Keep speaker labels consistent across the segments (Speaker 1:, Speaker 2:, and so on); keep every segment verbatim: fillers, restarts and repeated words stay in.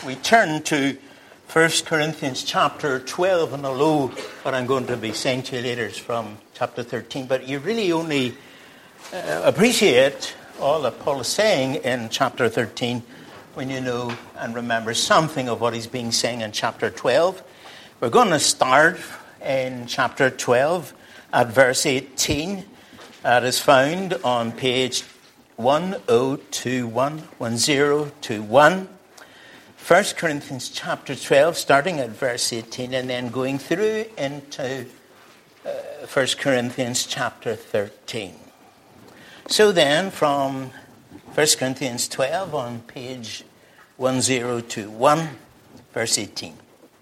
Speaker 1: we turn to First Corinthians chapter twelve, and although what I'm going to be saying to you later is from chapter thirteen, but you really only uh, appreciate all that Paul is saying in chapter thirteen when you know and remember something of what he's been saying in chapter twelve. We're going to start in chapter twelve at verse eighteen. That is found on page one oh two one, one oh two one. First Corinthians chapter twelve, starting at verse eighteen, and then going through into uh, First Corinthians chapter thirteen. So then, from First Corinthians twelve on page one oh two one, verse eighteen.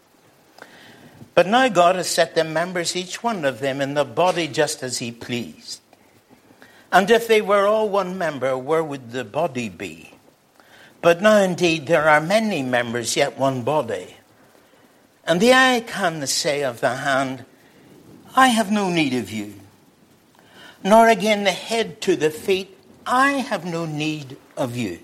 Speaker 1: But now God has set the members, each one of them, in the body just as he pleased. And if they were all one member, where would the body be? But now indeed there are many members, yet one body. And the eye can say of the hand, I have no need of you. Nor again the head to the feet, I have no need of you.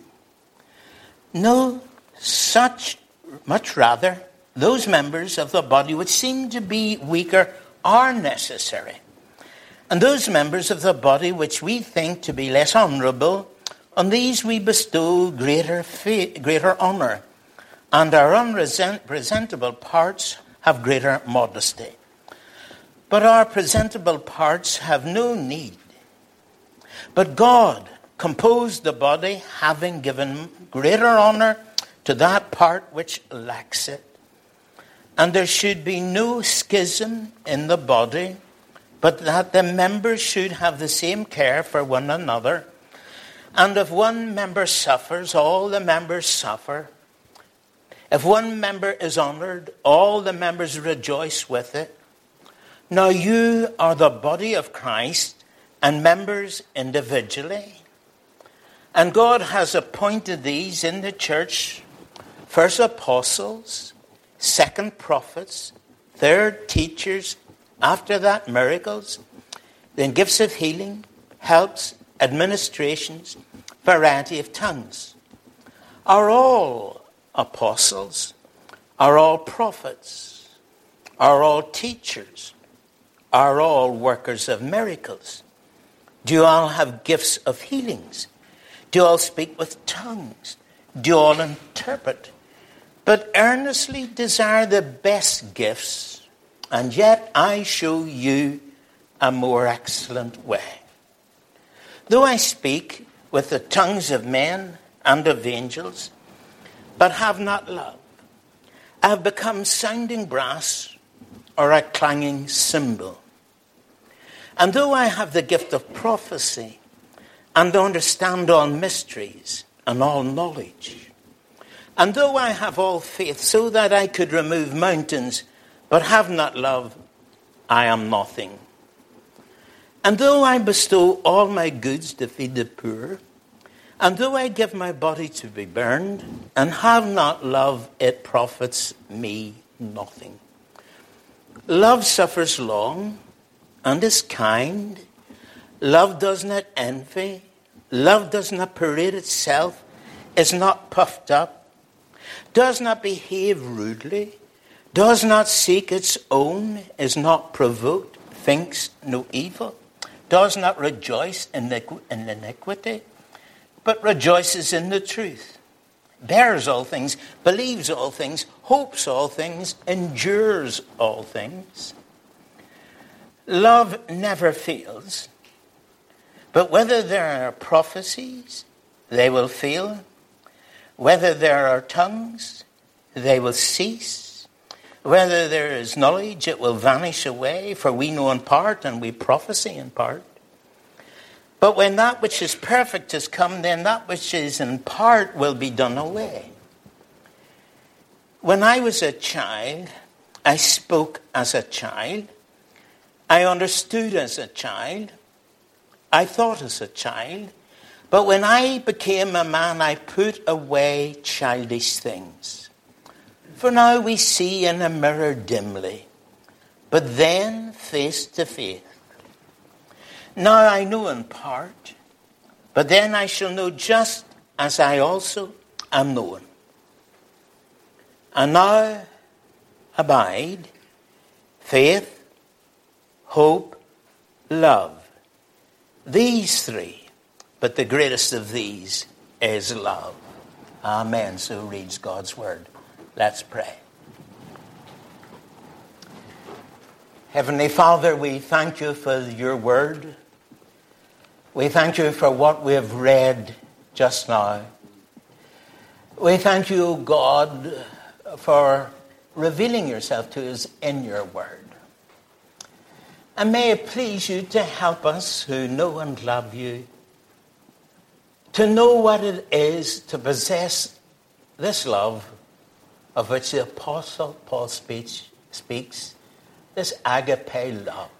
Speaker 1: No, such, much rather, those members of the body which seem to be weaker are necessary. And those members of the body which we think to be less honourable, on these we bestow greater fa- greater honour, and our unpresentable parts have greater modesty. But our presentable parts have no need. But God composed the body, having given greater honour to that part which lacks it. And there should be no schism in the body, but that the members should have the same care for one another. And if one member suffers, all the members suffer. If one member is honoured, all the members rejoice with it. Now you are the body of Christ, and members individually. And God has appointed these in the church, first apostles, second prophets, third teachers, after that miracles, then gifts of healing, helps, administrations, variety of tongues. Are all apostles? Are all prophets? Are all teachers? Are all workers of miracles? Do you all have gifts of healings? Do you all speak with tongues? Do you all interpret? But earnestly desire the best gifts, and yet I show you a more excellent way. Though I speak with the tongues of men and of angels, but have not love, I have become sounding brass or a clanging cymbal. And though I have the gift of prophecy and understand all mysteries and all knowledge, and though I have all faith so that I could remove mountains, but have not love, I am nothing. And though I bestow all my goods to feed the poor, and though I give my body to be burned, and have not love, it profits me nothing. Love suffers long, and is kind. Love does not envy. Love does not parade itself, is not puffed up, does not behave rudely, does not seek its own, is not provoked, thinks no evil, does not rejoice in iniquity, but rejoices in the truth, bears all things, believes all things, hopes all things, endures all things. Love never fails, but whether there are prophecies, they will fail. Whether there are tongues, they will cease. Whether there is knowledge, it will vanish away, for we know in part and we prophesy in part. But when that which is perfect has come, then that which is in part will be done away. When I was a child, I spoke as a child. I understood as a child. I thought as a child. But when I became a man, I put away childish things. For now we see in a mirror dimly, but then face to face. Now I know in part, but then I shall know just as I also am known. And now abide faith, hope, love. These three, but the greatest of these is love. Amen. So reads God's word. Let's pray. Heavenly Father, we thank you for your word. We thank you for what we have read just now. We thank you, God, for revealing yourself to us in your word. And may it please you to help us who know and love you to know what it is to possess this love of which the Apostle Paul speaks, speaks, this agape love.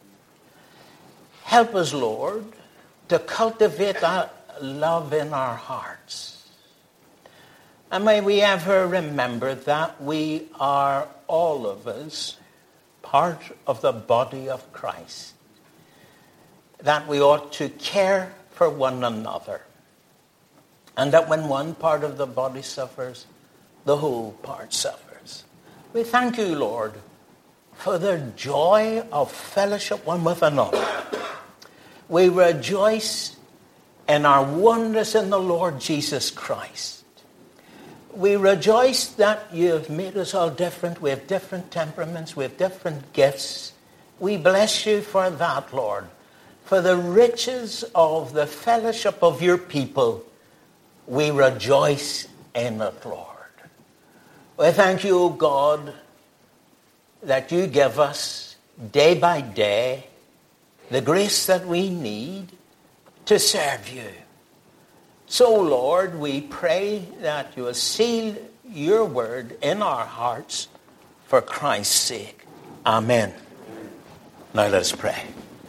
Speaker 1: Help us, Lord, to cultivate that love in our hearts. And may we ever remember that we are, all of us, part of the body of Christ. That we ought to care for one another. And that when one part of the body suffers, the whole part suffers. We thank you, Lord, for the joy of fellowship one with another. We rejoice in our oneness in the Lord Jesus Christ. We rejoice that you have made us all different. We have different temperaments. We have different gifts. We bless you for that, Lord, for the riches of the fellowship of your people. We rejoice in it, Lord. We thank you, O God, that you give us day by day the grace that we need to serve you. So, Lord, we pray that you will seal your word in our hearts for Christ's sake. Amen. Now let us pray.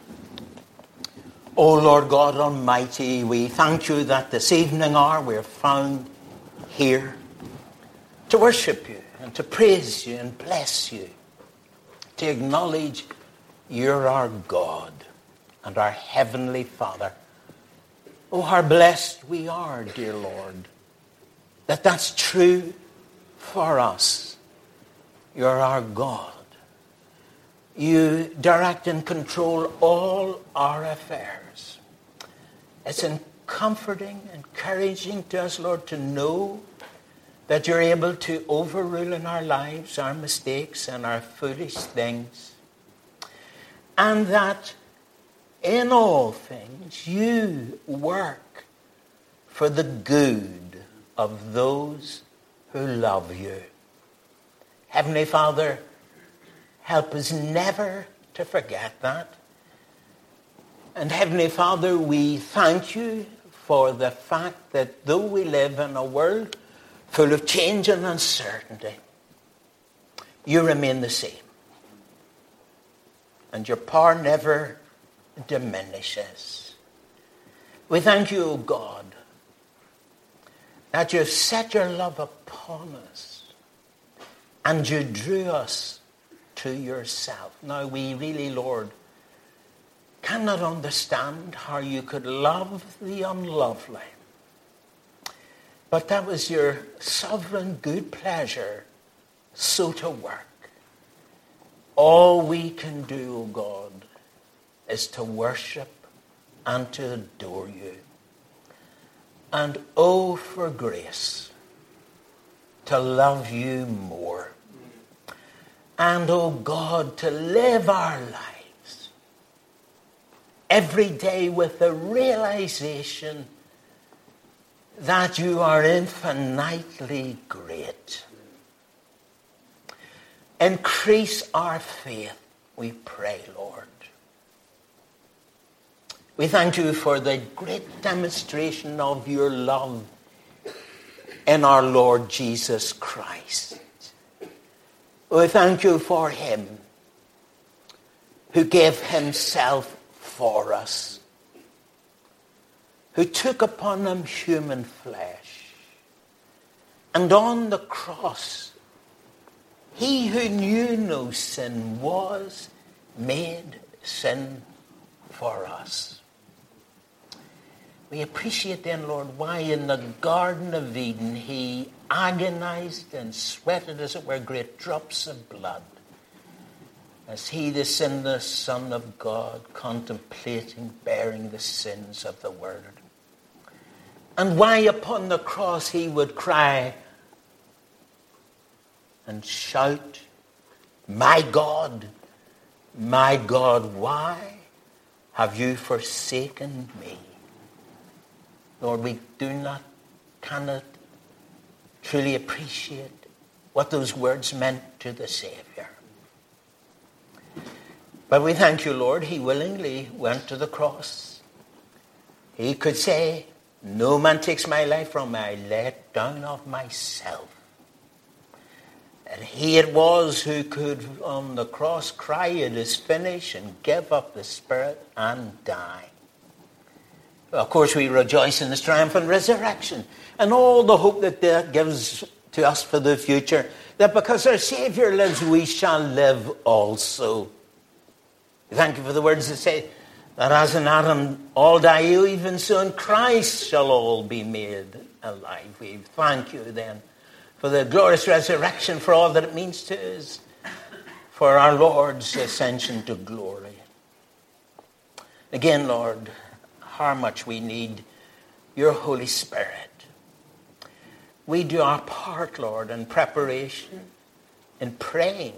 Speaker 1: O Lord God Almighty, we thank you that this evening hour we're found here to worship you and to praise you and bless you, to acknowledge you're our God and our Heavenly Father. Oh, how blessed we are, dear Lord, that that's true for us. You're our God. You direct and control all our affairs. It's comforting, encouraging to us, Lord, to know that you're able to overrule in our lives our mistakes and our foolish things. And that in all things you work for the good of those who love you. Heavenly Father, help us never to forget that. And Heavenly Father, we thank you for the fact that though we live in a world full of change and uncertainty, you remain the same. And your power never diminishes. We thank you, O God, that you have set your love upon us and you drew us to yourself. Now we really, Lord, cannot understand how you could love the unlovely. But that was your sovereign good pleasure so to work. All we can do, O God, is to worship and to adore you. And oh, for grace to love you more. And oh God, to live our lives every day with the realization that you are infinitely great. Increase our faith, we pray, Lord. We thank you for the great demonstration of your love in our Lord Jesus Christ. We thank you for him who gave himself for us, who took upon him human flesh. And on the cross, he who knew no sin was made sin for us. We appreciate then, Lord, why in the Garden of Eden he agonized and sweated, as it were, great drops of blood, as he, the sinless Son of God, contemplating, bearing the sins of the world. And why upon the cross he would cry and shout, "My God, my God, why have you forsaken me?" Lord, we do not, cannot truly appreciate what those words meant to the Savior. But we thank you, Lord, he willingly went to the cross. He could say, "No man takes my life from me, I lay it down of myself." And he it was who could on the cross cry, "It is finished," and give up the spirit and die. Of course, we rejoice in his triumphant resurrection and all the hope that that gives to us for the future, that because our Savior lives, we shall live also. Thank you for the words that say that as in Adam all die, even so in Christ shall all be made alive. We thank you then for the glorious resurrection, for all that it means to us, for our Lord's ascension to glory. Again, Lord, how much we need your Holy Spirit. We do our part, Lord, in preparation, in praying,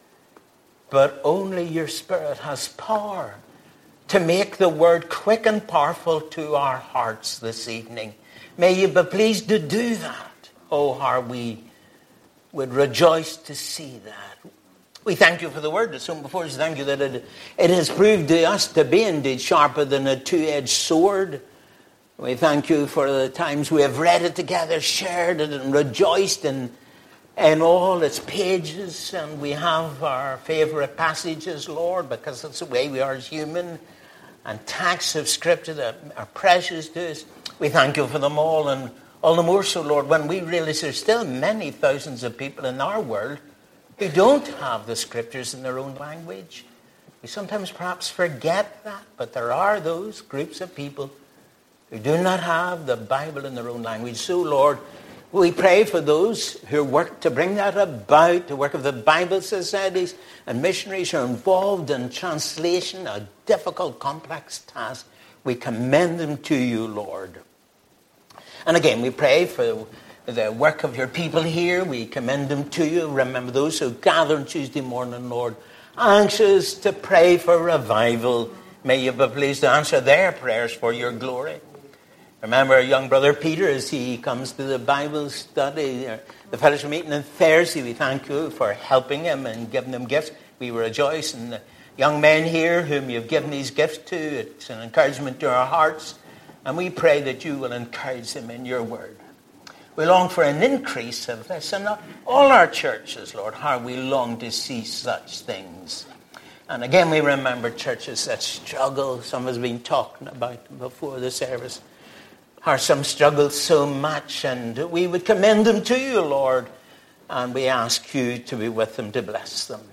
Speaker 1: but only your Spirit has power to make the word quick and powerful to our hearts this evening. May you be pleased to do that. Oh, how we would rejoice to see that. We thank you for the word that's shown before us. Thank you that it, it has proved to us to be indeed sharper than a two-edged sword. We thank you for the times we have read it together, shared it, and rejoiced in, in all its pages. And we have our favorite passages, Lord, because that's the way we are as human. And texts of Scripture that are precious to us. We thank you for them all, and all the more so, Lord, when we realize there's still many thousands of people in our world who don't have the Scriptures in their own language. We sometimes perhaps forget that, but there are those groups of people who do not have the Bible in their own language. So, Lord, we pray for those who work to bring that about, the work of the Bible societies and missionaries who are involved in translation, a difficult, complex task. We commend them to you, Lord. And again, we pray for the work of your people here. We commend them to you. Remember those who gather on Tuesday morning, Lord, anxious to pray for revival. May you be pleased to answer their prayers for your glory. Remember our young brother Peter as he comes to the Bible study, the fellowship meeting on Thursday. We thank you for helping him and giving him gifts. We rejoice in the young men here whom you've given these gifts to. It's an encouragement to our hearts. And we pray that you will encourage them in your word. We long for an increase of this. And all our churches, Lord, how we long to see such things. And again, we remember churches that struggle. Some has been talking about before the service. How some struggle so much. And we would commend them to you, Lord. And we ask you to be with them, to bless them.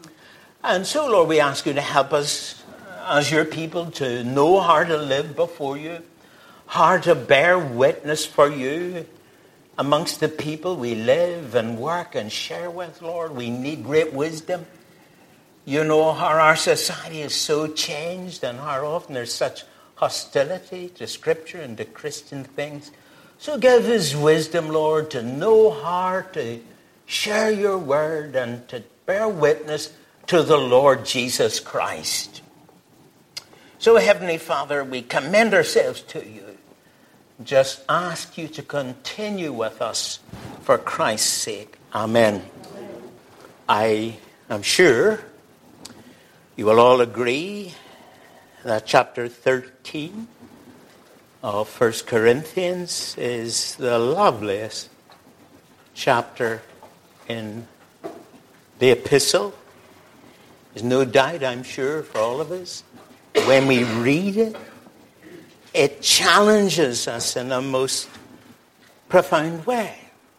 Speaker 1: And so, Lord, we ask you to help us as your people to know how to live before you. How to bear witness for you amongst the people we live and work and share with, Lord. We need great wisdom. You know how our society is so changed and how often there's such hostility to Scripture and to Christian things. So give us wisdom, Lord, to know how to share your word and to bear witness to the Lord Jesus Christ. So, Heavenly Father, we commend ourselves to you. Just ask you to continue with us for Christ's sake. Amen. I am sure you will all agree that chapter thirteen of First Corinthians is the loveliest chapter in the epistle. There's no doubt, I'm sure, for all of us, when we read it, it challenges us in a most profound way.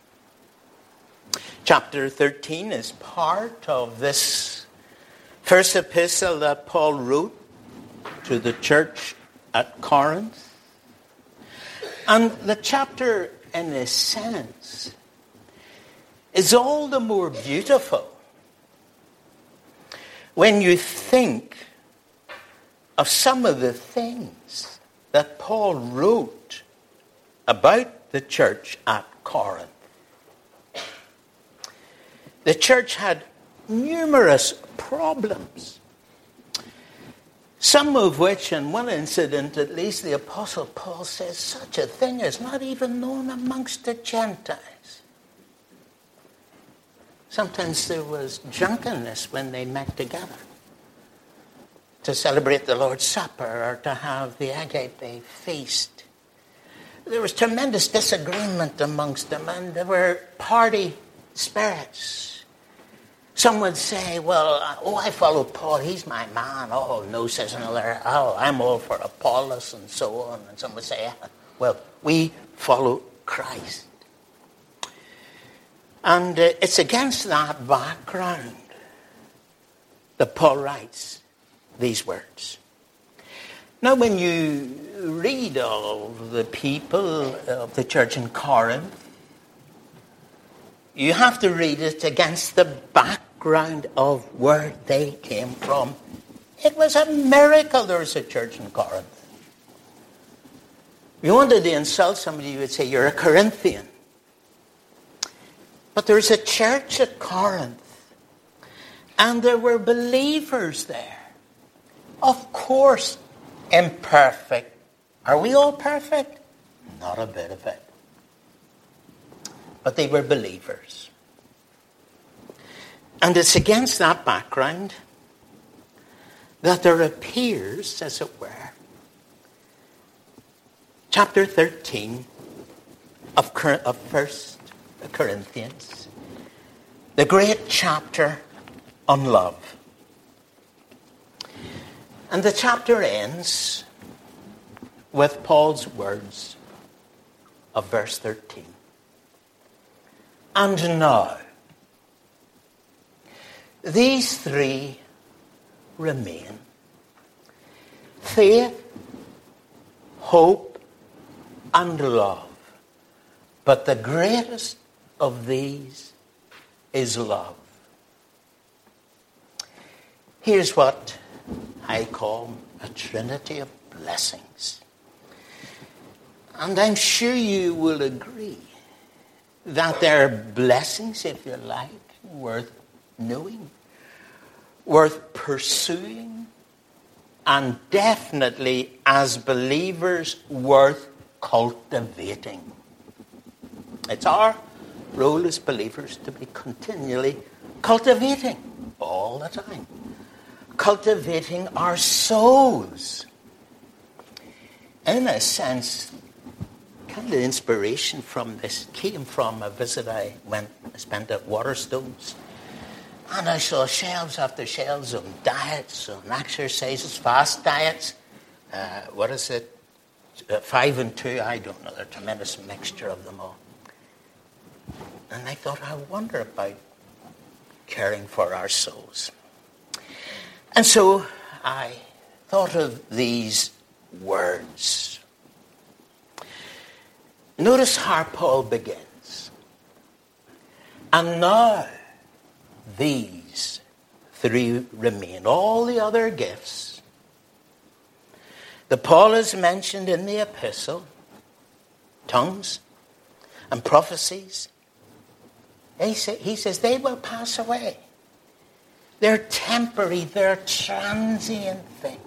Speaker 1: Chapter thirteen is part of this first epistle that Paul wrote to the church at Corinth. And the chapter, in a sense, is all the more beautiful when you think of some of the things that Paul wrote about the church at Corinth. The church had numerous problems, some of which, in one incident at least, the Apostle Paul says such a thing is not even known amongst the Gentiles. Sometimes there was drunkenness when they met together to celebrate the Lord's Supper or to have the Agape feast. There was tremendous disagreement amongst them, and there were party spirits. Some would say, well, oh, I follow Paul, he's my man. Oh, no, says another, oh, I'm all for Apollos and so on. And some would say, well, we follow Christ. And uh, it's against that background that Paul writes these words. Now, when you read of the people of the church in Corinth, you have to read it against the background of where they came from. It was a miracle there was a church in Corinth. If you wanted to insult somebody, you would say, you're a Corinthian. But there was a church at Corinth, and there were believers there. Of course, imperfect. Are we all perfect? Not a bit of it. But they were believers. And it's against that background that there appears, as it were, chapter thirteen of, of First Corinthians, the great chapter on love. And the chapter ends with Paul's words of verse thirteen. And now, these three remain: faith, hope, and love. But the greatest of these is love. Here's what I call a trinity of blessings. And I'm sure you will agree that there are blessings, if you like, worth knowing, worth pursuing, and definitely, as believers, worth cultivating. It's our role as believers to be continually cultivating all the time. Cultivating our souls. In a sense, kind of inspiration from this came from a visit I went, I spent at Waterstones. And I saw shelves after shelves on diets, on exercises, fast diets. Uh, what is it? Uh, five and two, I don't know. There's a tremendous mixture of them all. And I thought, I wonder about caring for our souls. And so I thought of these words. Notice how Paul begins. And now these three remain. All the other gifts that Paul has mentioned in the epistle, tongues and prophecies, he, say, he says they will pass away. They're temporary, they're transient things.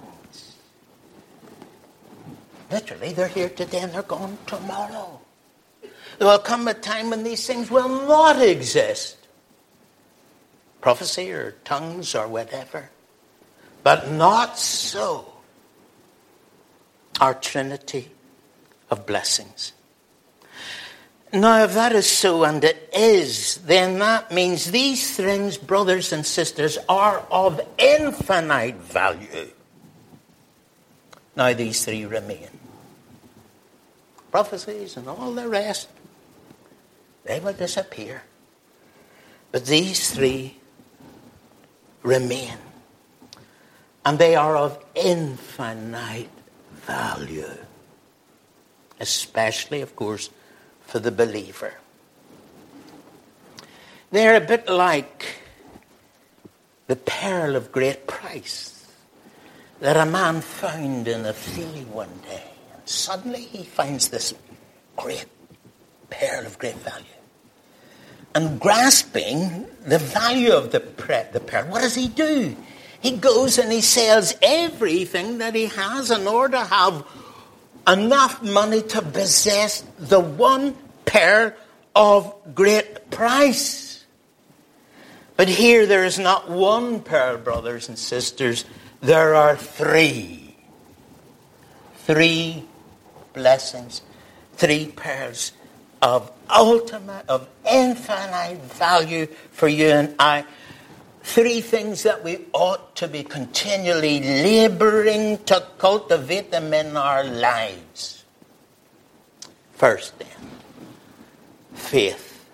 Speaker 1: Literally, they're here today and they're gone tomorrow. There will come a time when these things will not exist. Prophecy or tongues or whatever. But not so our trinity of blessings. Now, if that is so, and it is, then that means these things, brothers and sisters, are of infinite value. Now, these three remain. Prophecies and all the rest, they will disappear. But these three remain. And they are of infinite value. Especially, of course, for the believer. They're a bit like the pearl of great price that a man found in a field one day. And suddenly he finds this great pearl of great value. And grasping the value of the, pre- the pearl, what does he do? He goes and he sells everything that he has in order to have enough money to possess the one pearl of great price. But here there is not one pearl, brothers and sisters. There are three. Three blessings. Three pearls of ultimate, of infinite value for you and I. Three things that we ought to be continually laboring to cultivate them in our lives. First then, faith.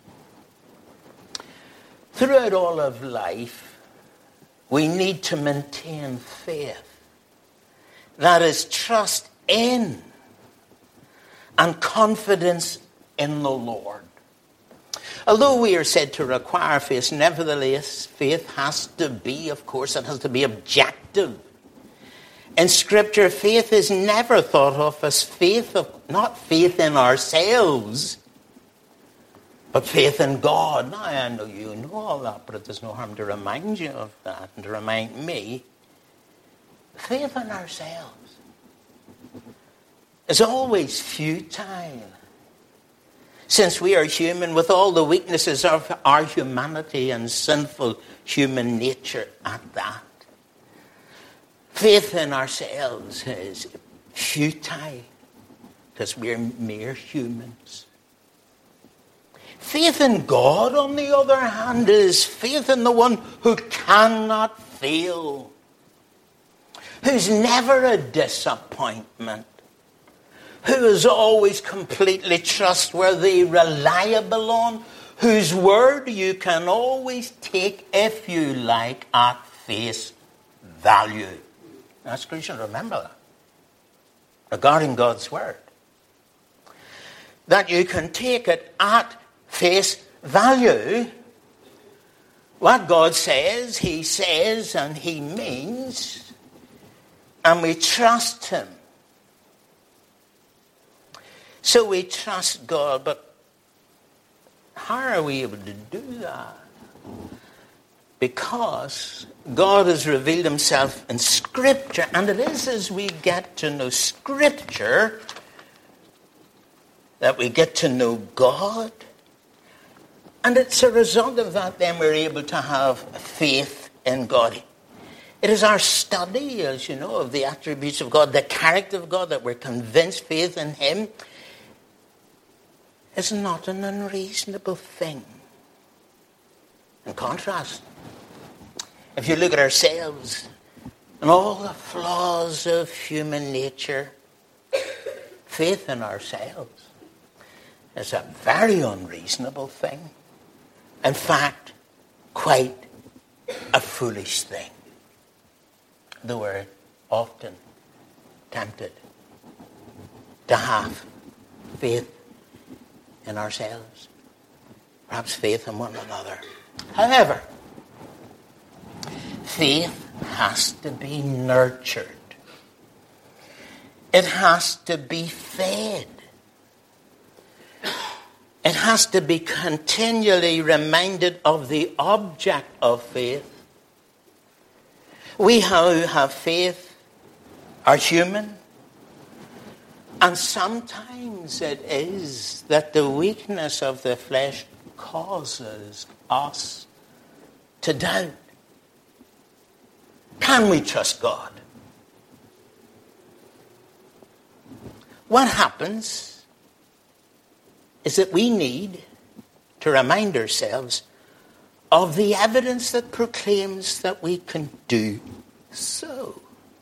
Speaker 1: Throughout all of life, we need to maintain faith. That is trust in and confidence in the Lord. Although we are said to require faith, nevertheless, faith has to be, of course, it has to be objective. In Scripture, faith is never thought of as faith of, not faith in ourselves, but faith in God. Now, I know you know all that, but it does no harm to remind you of that and to remind me. Faith in ourselves is always futile. Since we are human with all the weaknesses of our humanity and sinful human nature at that. Faith in ourselves is futile because we're mere humans. Faith in God, on the other hand, is faith in the one who cannot fail, who's never a disappointment, who is always completely trustworthy, reliable on, whose word you can always take, if you like, at face value. That's crucial to remember that. Regarding God's word. That you can take it at face value. What God says, he says, and he means, and we trust him. So we trust God, but how are we able to do that? Because God has revealed himself in Scripture, and it is as we get to know Scripture that we get to know God. And it's a result of that then we're able to have faith in God. It is our study, as you know, of the attributes of God, the character of God, that we're convinced faith in him is not an unreasonable thing. In contrast, if you look at ourselves and all the flaws of human nature, faith in ourselves is a very unreasonable thing. In fact, quite a foolish thing. Though we're often tempted to have faith in ourselves, perhaps faith in one another. However, faith has to be nurtured. It has to be fed. It has to be continually reminded of the object of faith. We who have faith are human. And sometimes it is that the weakness of the flesh causes us to doubt. Can we trust God? What happens is that we need to remind ourselves of the evidence that proclaims that we can do so.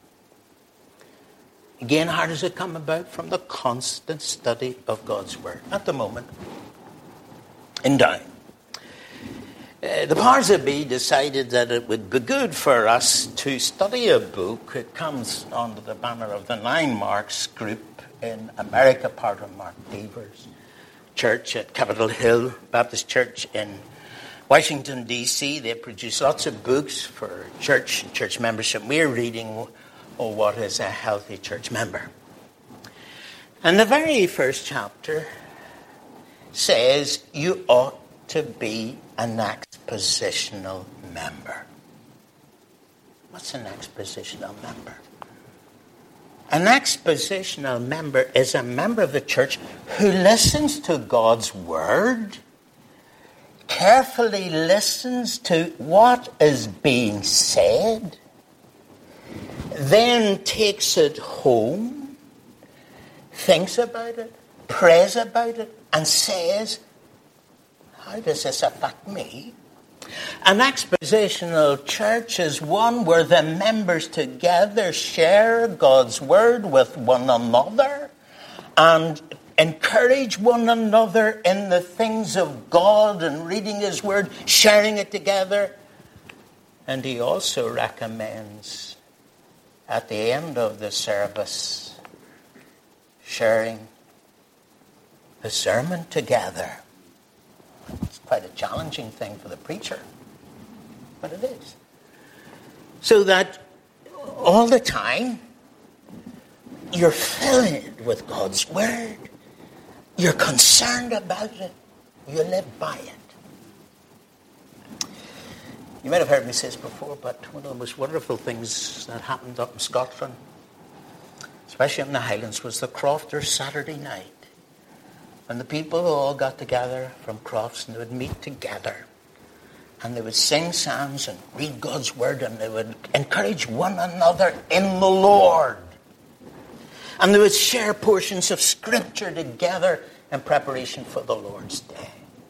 Speaker 1: Again, how does it come about? From the constant study of God's word. At the moment, in Down, uh, the powers that be decided that it would be good for us to study a book. It comes under the banner of the Nine Marks group in America, part of Mark Deaver's church at Capitol Hill Baptist Church in Washington, D C, they produce lots of books for church and church membership. We're reading oh, What is a Healthy Church Member? And the very first chapter says you ought to be an expositional member. What's an expositional member? An expositional member is a member of the church who listens to God's word, carefully listens to what is being said, then takes it home, thinks about it, prays about it, and says, how does this affect me? An expositional church is one where the members together share God's word with one another and encourage one another in the things of God and reading his word, sharing it together. And he also recommends at the end of the service sharing the sermon together. It's quite a challenging thing for the preacher, but it is. So that all the time you're filled with God's word. You're concerned about it. You live by it. You might have heard me say this before, but one of the most wonderful things that happened up in Scotland, especially in the Highlands, was the Crofters Saturday night. And the people all got together from Crofts and they would meet together. And they would sing psalms and read God's word and they would encourage one another in the Lord. And they would share portions of Scripture together in preparation for the Lord's Day.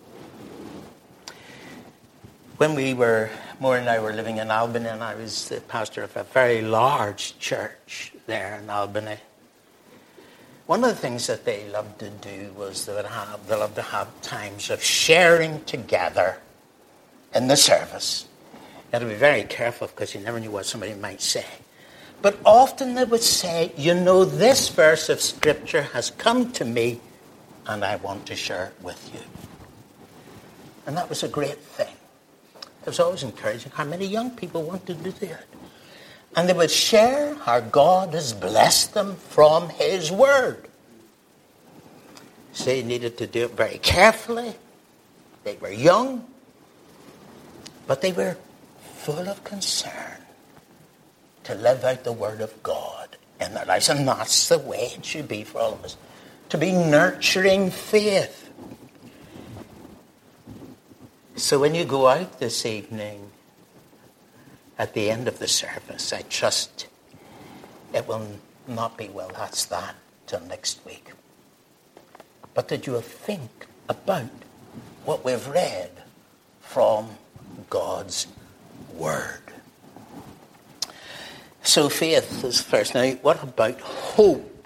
Speaker 1: When we were, Maureen and I were living in Albany, and I was the pastor of a very large church there in Albany. One of the things that they loved to do was they would have, they loved to have times of sharing together in the service. You had to be very careful because you never knew what somebody might say. But often they would say, you know, this verse of Scripture has come to me and I want to share it with you. And that was a great thing. It was always encouraging how many young people wanted to do it. And they would share how God has blessed them from his word. So they needed to do it very carefully. They were young, but they were full of concern to live out the word of God in their lives. And that's the way it should be for all of us. To be nurturing faith. So when you go out this evening, at the end of the service, I trust it will not be, well, that's that, till next week. But that you will think about what we've read from God's word. So faith is first. Now, what about hope?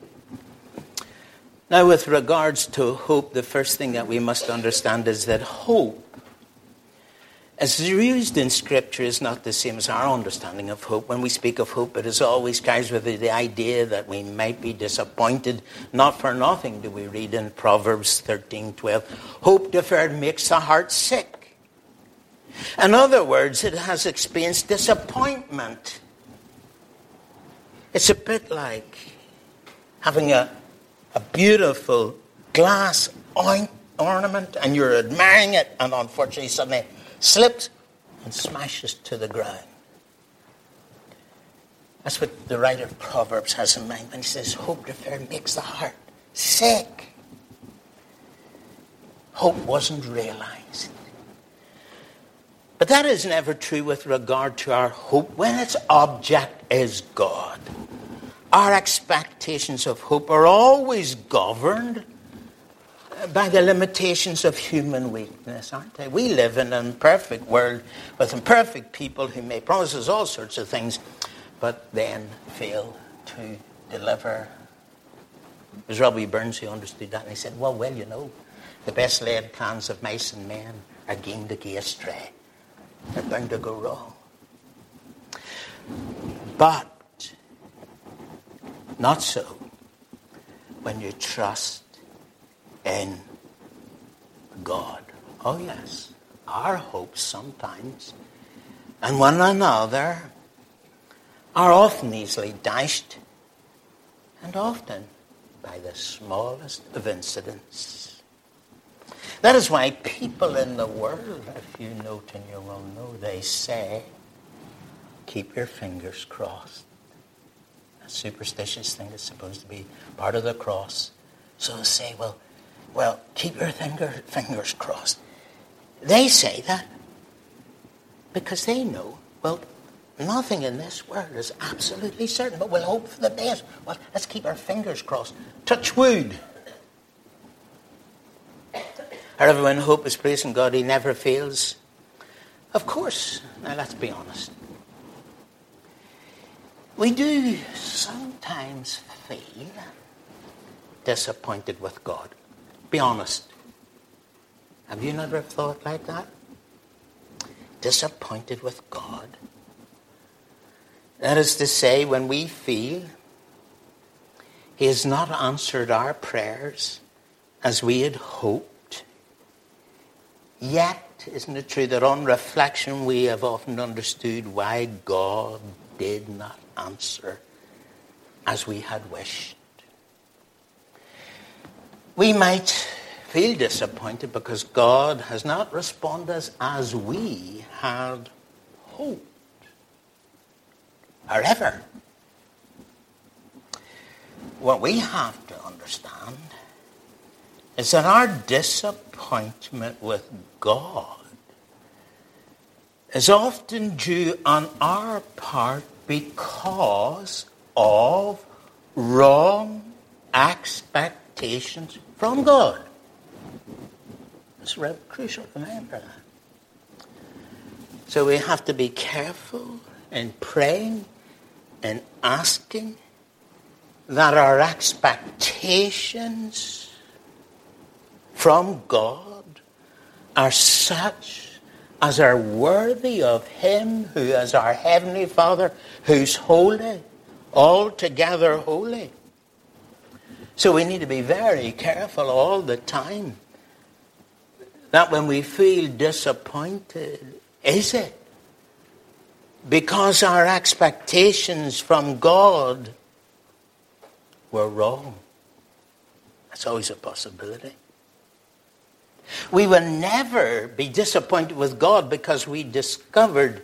Speaker 1: Now, with regards to hope, the first thing that we must understand is that hope, as used in Scripture, is not the same as our understanding of hope. When we speak of hope, it is always carries with it the idea that we might be disappointed. Not for nothing do we read in Proverbs thirteen twelve, hope deferred makes the heart sick. In other words, it has experienced disappointment. It's a bit like having a, a beautiful glass ornament and you're admiring it and unfortunately suddenly slips and smashes to the ground. That's what the writer of Proverbs has in mind when he says hope deferred makes the heart sick. Hope wasn't realized. But that is never true with regard to our hope when its object is God. Our expectations of hope are always governed by the limitations of human weakness, aren't they? We live in an imperfect world with imperfect people who make promises all sorts of things, but then fail to deliver. It was Robbie Burns who understood that, and he said, well, well, you know, the best laid plans of mice and men are going to go astray. They're bound to go wrong. But not so when you trust in God. Oh yes, our hopes sometimes, and one another, are often easily dashed, and often by the smallest of incidents. That is why people in the world, if you note and you will know, they say, keep your fingers crossed. A superstitious thing is supposed to be part of the cross. So they say, well, well, keep your finger, fingers crossed. They say that because they know, well, nothing in this world is absolutely certain, but we'll hope for the best. Well, let's keep our fingers crossed. Touch wood. Everyone hope is placed in God. He never fails. Of course. Now, let's be honest. We do sometimes feel disappointed with God. Be honest. Have you never thought like that? Disappointed with God. That is to say, when we feel He has not answered our prayers as we had hoped, yet, isn't it true that on reflection we have often understood why God did not answer as we had wished? We might feel disappointed because God has not responded as we had hoped. However, what we have to understand is that our disappointment with God is often due on our part because of wrong expectations from God. It's very crucial to remember that. So we have to be careful in praying and asking that our expectations from God are such as are worthy of Him who is our Heavenly Father, who's holy, altogether holy. So we need to be very careful all the time that when we feel disappointed, is it because our expectations from God were wrong? That's always a possibility. We will never be disappointed with God because we discovered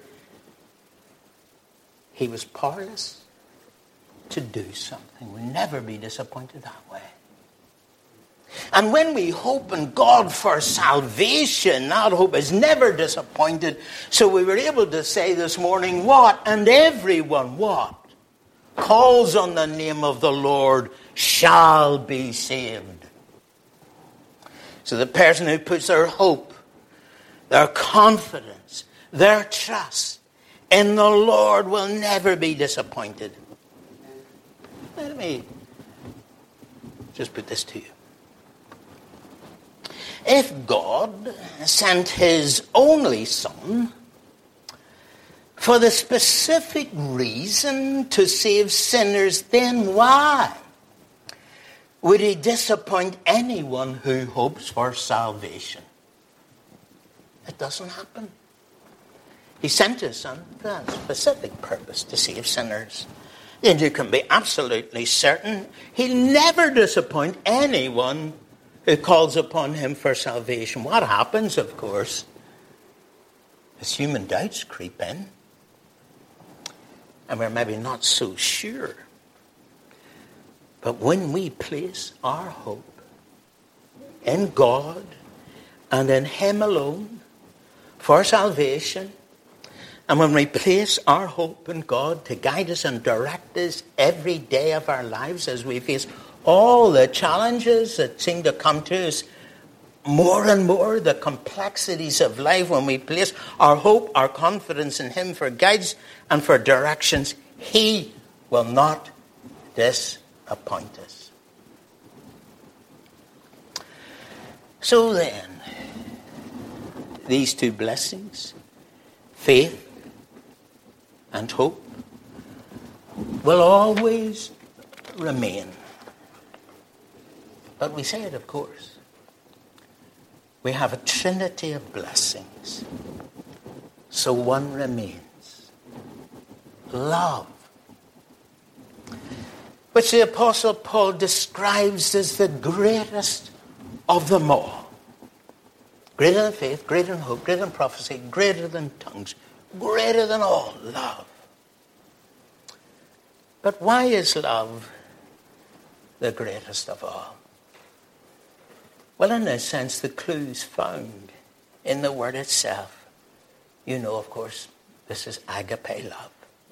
Speaker 1: He was powerless to do something. We'll never be disappointed that way. And when we hope in God for salvation, that hope is never disappointed. So we were able to say this morning, what? And everyone, what? Calls on the name of the Lord shall be saved. So the person who puts their hope, their confidence, their trust in the Lord will never be disappointed. Let me just put this to you. If God sent His only Son for the specific reason to save sinners, then why would He disappoint anyone who hopes for salvation? It doesn't happen. He sent His Son for a specific purpose, to save sinners. And you can be absolutely certain He'll never disappoint anyone who calls upon Him for salvation. What happens, of course, is human doubts creep in. And we're maybe not so sure. But when we place our hope in God and in Him alone for salvation, and when we place our hope in God to guide us and direct us every day of our lives as we face all the challenges that seem to come to us more and more, the complexities of life, when we place our hope, our confidence in Him for guidance and for directions, He will not disappoint us. So then, these two blessings, faith and hope, will always remain. But we say it, of course, we have a trinity of blessings. So one remains. Love, which the Apostle Paul describes as the greatest of them all. Greater than faith, greater than hope, greater than prophecy, greater than tongues, greater than all, love. But why is love the greatest of all? Well, in a sense, the clue's found in the word itself. You know, of course, this is agape love.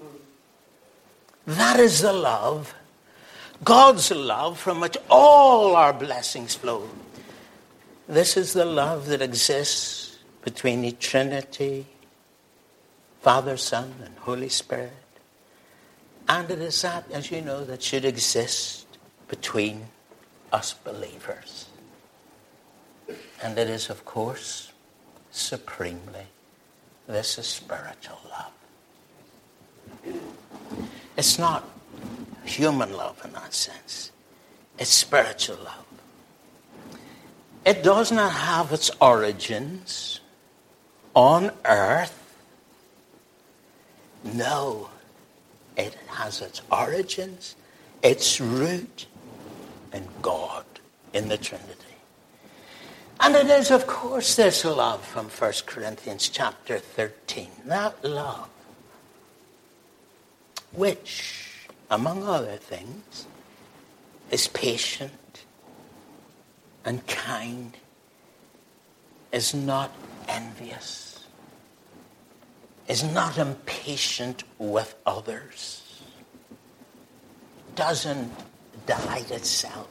Speaker 1: That is the love, God's love, from which all our blessings flow. This is the love that exists between the Trinity, Father, Son, and Holy Spirit. And it is that, as you know, that should exist between us believers. And it is, of course, supremely, this is spiritual love. It's not human love in that sense. It's spiritual love. It does not have its origins on earth. No, it has its origins, its root in God, in the Trinity. And it is, of course, this love from First Corinthians chapter thirteen. That love, which, among other things, is patient and kind, is not envious, is not impatient with others, doesn't delight itself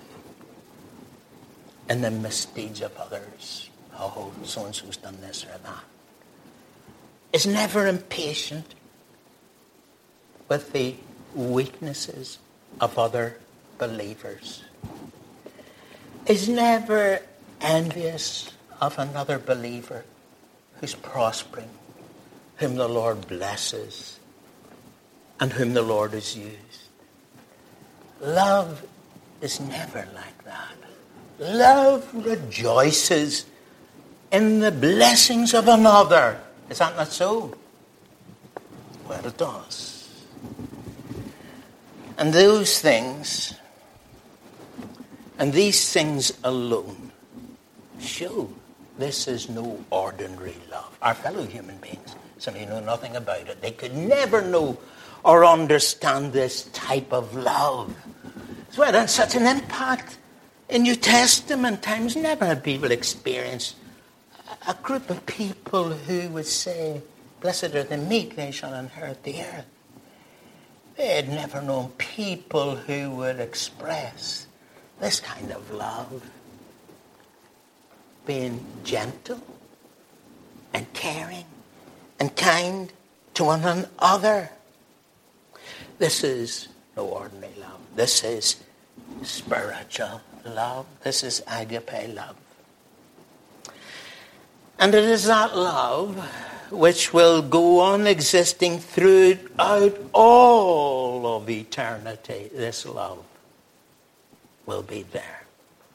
Speaker 1: in the misdeeds of others. Oh, so-and-so's done this or that. Is never impatient with the weaknesses of other believers. Is never envious of another believer who's prospering, whom the Lord blesses, and whom the Lord has used. Love is never like that. Love rejoices in the blessings of another. Is that not so? Well, it does. And those things, and these things alone, show this is no ordinary love. Our fellow human beings simply know nothing about it. They could never know or understand this type of love. It's why it had such an impact. In New Testament times, never had people experienced a group of people who would say, "Blessed are the meek, they shall inherit the earth." They had never known people who would express this kind of love, being gentle and caring and kind to one another. This is no ordinary love. This is spiritual love. This is agape love. And it is that love which will go on existing throughout all of eternity. This love will be there.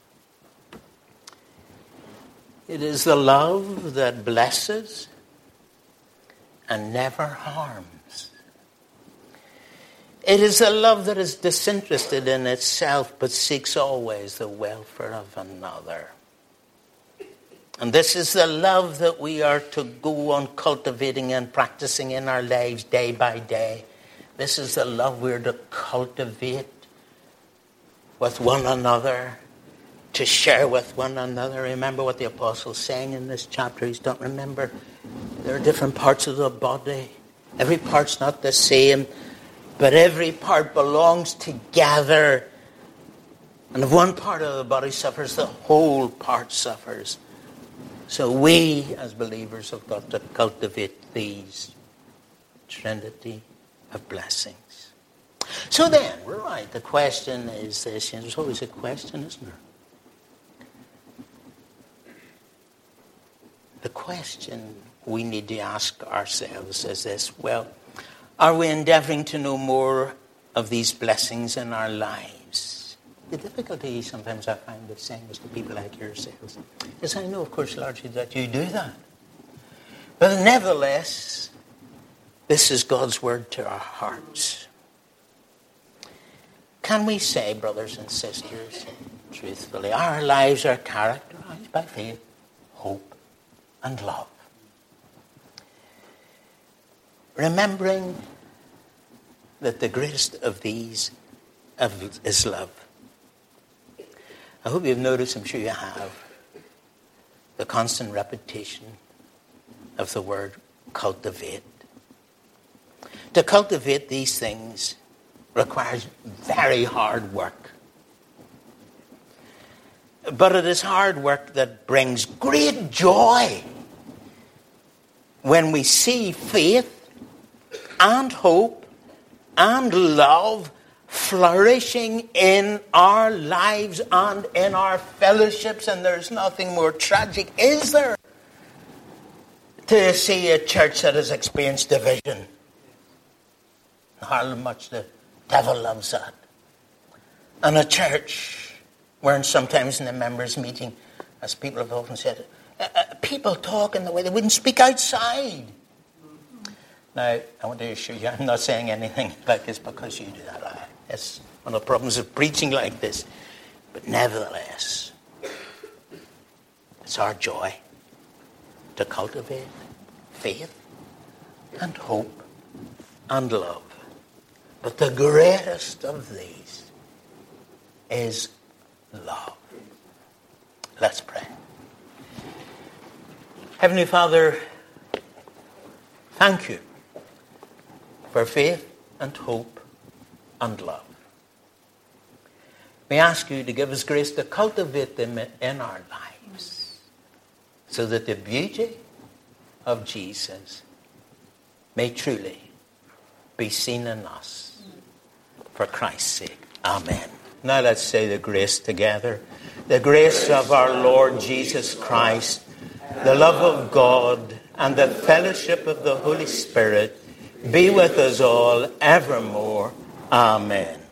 Speaker 1: It is the love that blesses and never harms. It is a love that is disinterested in itself but seeks always the welfare of another. And this is the love that we are to go on cultivating and practicing in our lives day by day. This is the love we're to cultivate with one another, to share with one another. Remember what the apostle's saying in this chapter. He's don't remember there are different parts of the body. Every part's not the same, but every part belongs together. And if one part of the body suffers, the whole part suffers. So we, as believers, have got to cultivate these trinity of blessings. So then, right, the question is this. There's always a question, isn't there? The question we need to ask ourselves is this. Well, are we endeavoring to know more of these blessings in our lives? The difficulty sometimes I find with saying this to people like yourselves is I know, of course, largely that you do that. But nevertheless, this is God's word to our hearts. Can we say, brothers and sisters, truthfully, our lives are characterized by faith, hope, and love? Remembering that the greatest of these is love. I hope you've noticed, I'm sure you have, the constant repetition of the word cultivate. To cultivate these things requires very hard work. But it is hard work that brings great joy when we see faith and hope and love flourishing in our lives and in our fellowships. And there's nothing more tragic, is there, to see a church that has experienced division. How much the devil loves that. And a church where sometimes in the members' meeting, as people have often said, uh, uh, people talk in the way they wouldn't speak outside. Now, I want to assure you, I'm not saying anything like this because you do that. That's one of the problems of preaching like this. But nevertheless, it's our joy to cultivate faith and hope and love. But the greatest of these is love. Let's pray. Heavenly Father, thank you for faith and hope and love. We ask you to give us grace to cultivate them in our lives so that the beauty of Jesus may truly be seen in us. For Christ's sake. Amen. Now let's say the grace together. The grace of our Lord Jesus Christ, the love of God, and the fellowship of the Holy Spirit be with us all evermore. Amen.